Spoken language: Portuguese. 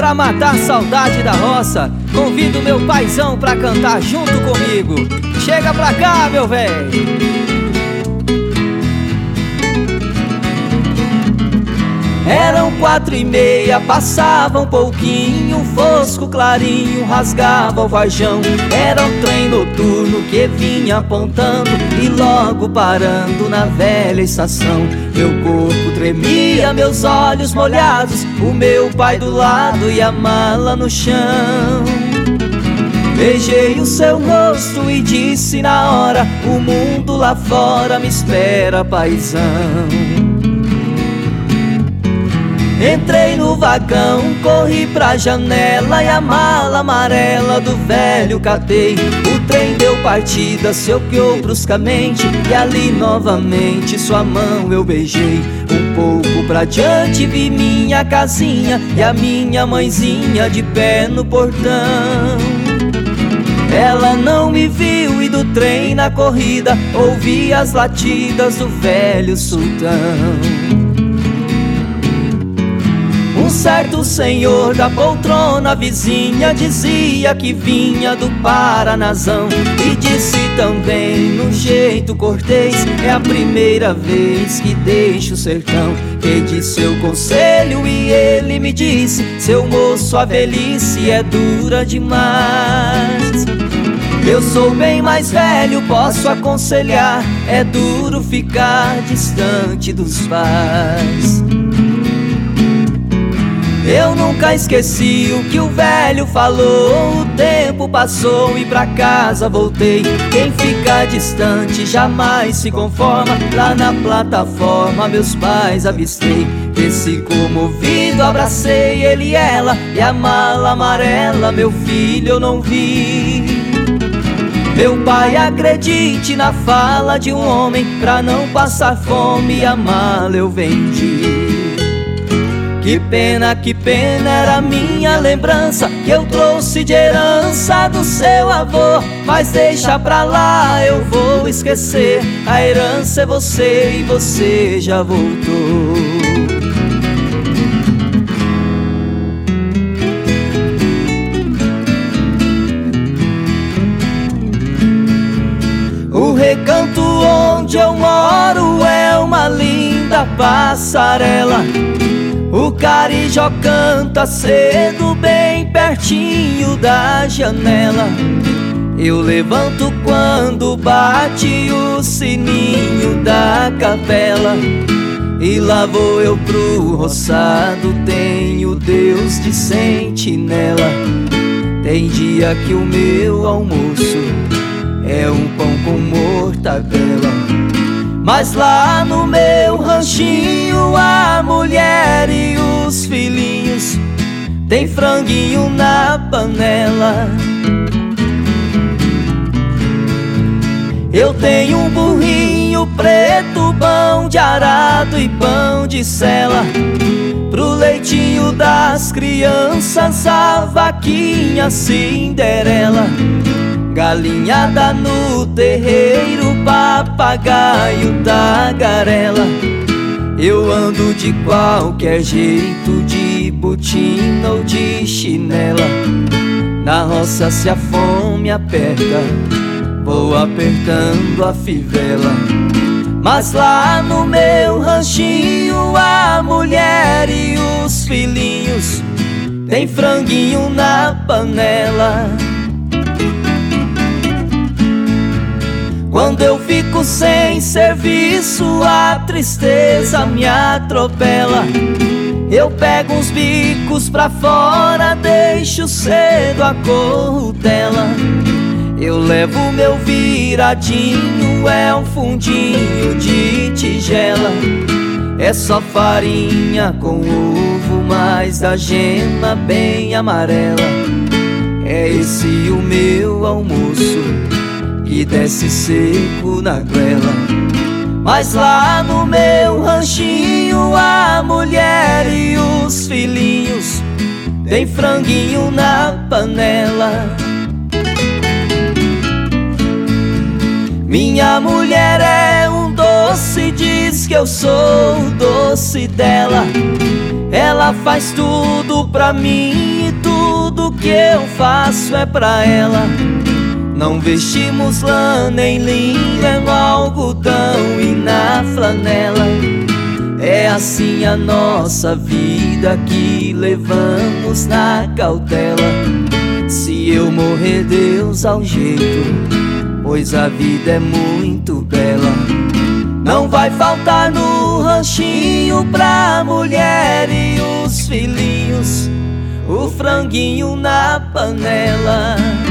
pra matar a saudade da roça, convido meu paizão pra cantar junto comigo. Chega pra cá, meu véi. Eram 4:30, passava um pouquinho, fosco clarinho rasgava o varjão. Era um trem noturno que vinha apontando e logo parando na velha estação. Meu corpo tremia, meus olhos molhados, o meu pai do lado e a mala no chão. Beijei o seu rosto e disse na hora: o mundo lá fora me espera, paizão. Entrei no vagão, corri pra janela e a mala amarela do velho catei. O trem deu partida, se olhou bruscamente e ali novamente sua mão eu beijei. Um pouco pra diante vi minha casinha e a minha mãezinha de pé no portão. Ela não me viu e do trem na corrida ouvi as latidas do velho sultão. Um certo senhor da poltrona vizinha dizia que vinha do Paranazão e disse também num jeito cortês: é a primeira vez que deixo o sertão. Pedi seu conselho e ele me disse: seu moço, a velhice é dura demais. Eu sou bem mais velho, posso aconselhar, é duro ficar distante dos pais. Eu nunca esqueci o que o velho falou. O tempo passou e pra casa voltei. Quem fica distante jamais se conforma. Lá na plataforma meus pais avistei. Desci comovido, abracei ele e ela, e a mala amarela, meu filho, eu não vi. Meu pai, acredite na fala de um homem, pra não passar fome a mala eu vendi. Que pena era minha lembrança que eu trouxe de herança do seu avô. Mas deixa pra lá, eu vou esquecer. A herança é você e você já voltou. O recanto onde eu moro é uma linda passarela. O carijó canta cedo bem pertinho da janela. Eu levanto quando bate o sininho da capela. E lá vou eu pro roçado, tenho Deus de sentinela. Tem dia que o meu almoço é um pão com mortadela. Mas lá no meu ranchinho a mulher e os filhinhos tem franguinho na panela. Eu tenho um burrinho preto, pão de arado e pão de sela. Pro leitinho das crianças a vaquinha Cinderela. Galinhada no terreiro, papagaio, tagarela. Eu ando de qualquer jeito, de botina ou de chinela. Na roça se a fome aperta, vou apertando a fivela. Mas lá no meu ranchinho a mulher e os filhinhos tem franguinho na panela. Quando eu fico sem serviço, a tristeza me atropela. Eu pego uns bicos pra fora, deixo cedo a corrutela. Eu levo meu viradinho, é um fundinho de tigela. É só farinha com ovo, mas a gema bem amarela. É esse o meu almoço que desce seco na goela. Mas lá no meu ranchinho a mulher e os filhinhos tem franguinho na panela. Minha mulher é um doce, diz que eu sou o doce dela. Ela faz tudo pra mim e tudo que eu faço é pra ela. Não vestimos lã nem linho, é no algodão e na flanela. É assim a nossa vida que levamos na cautela. Se eu morrer, Deus ao jeito, pois a vida é muito bela. Não vai faltar no ranchinho pra mulher e os filhinhos o franguinho na panela.